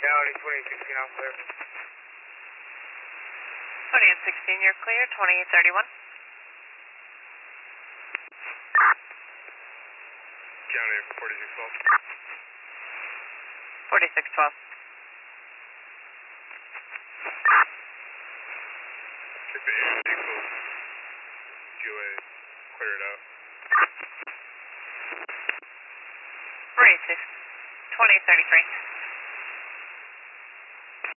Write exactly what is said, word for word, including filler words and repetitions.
County twenty sixteen, I'm clear. twenty and sixteen, you're clear. twenty thirty-one. County forty-six twelve. forty-six twelve. Check the air vehicles. G O A, clear it out. forty-six. twenty thirty-three.